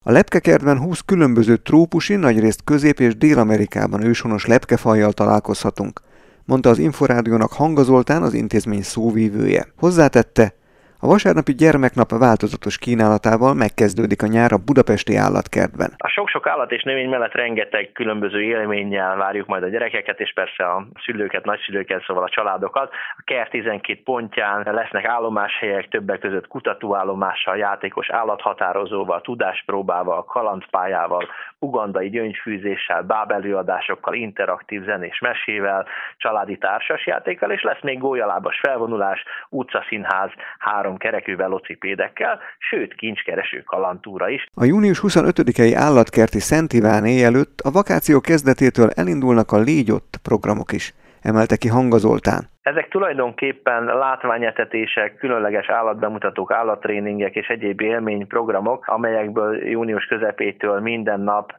A lepkekertben 20 különböző trópusi, nagyrészt Közép- és Dél-Amerikában őshonos lepkefajjal találkozhatunk, mondta az Inforádiónak Hanga Zoltán, az intézmény szóvívője. Hozzátette, a vasárnapi gyermeknap változatos kínálatával megkezdődik a nyár a budapesti állatkertben. A sok-sok állat és növény mellett rengeteg különböző élménnyel várjuk majd a gyerekeket, és persze a szülőket, nagyszülőket, szóval a családokat. A kert 12 pontján lesznek állomáshelyek, többek között kutatóállomással, játékos állathatározóval, tudáspróbával, kalandpályával, ugandai gyöngyfűzéssel, bábelőadásokkal, interaktív zenés mesével, családi társasjátékkal, és lesz még gólyalábas felvonulás, utcaszínház, 3 kerekű velocipédekkel, sőt kincskereső kalandtúra is. A június 25-i állatkerti Szent Iváné előtt a vakáció kezdetétől elindulnak a Légy ott programok is, emelte ki Hanga Zoltán. Ezek tulajdonképpen látványetetések, különleges állatbemutatók, állattréningek és egyéb élményprogramok, amelyekből június közepétől minden nap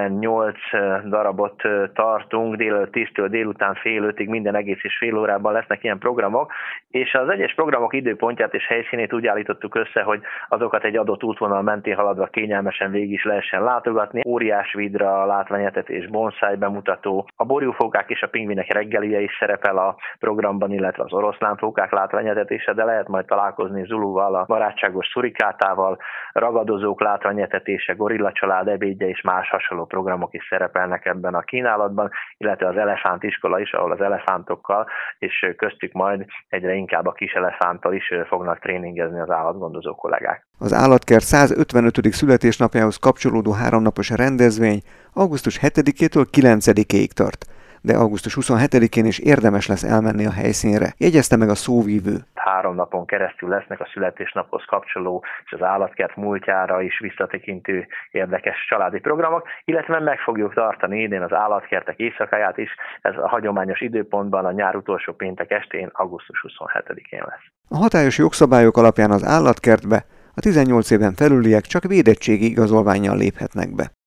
18 darabot tartunk, délelőtt 10-től délután fél 5-ig minden egész és fél órában lesznek ilyen programok, és az egyes programok időpontját és helyszínét úgy állítottuk össze, hogy azokat egy adott útvonal mentén haladva kényelmesen végig is lehessen látogatni. Óriás vidra, látványetetés, bonszáj bemutató, a borjúfókák és a pingvinek reggelije is szerepel a programban, illetve az oroszlánfókák látványetetése, de lehet majd találkozni Zuluval, a barátságos szurikátával, ragadozók látványetetése, gorilla család ebédje és más hasonló programok is szerepelnek ebben a kínálatban, illetve az elefántiskola is, ahol az elefántokkal és köztük majd egyre inkább a kis elefánttal is fognak tréningezni az állatgondozó kollégák. Az állatkert 155. születésnapjához kapcsolódó 3 napos rendezvény augusztus 7-től 9-ig tart, de augusztus 27-én is érdemes lesz elmenni a helyszínre, jegyezte meg a szóvívő. 3 napon keresztül lesznek a születésnaphoz kapcsoló és az állatkert múltjára is visszatekintő érdekes családi programok, illetve meg fogjuk tartani idén az állatkertek éjszakáját is, ez a hagyományos időpontban a nyár utolsó péntek estén, augusztus 27-én lesz. A hatályos jogszabályok alapján az állatkertbe a 18 éven felüliek csak védettségi igazolvánnyal léphetnek be.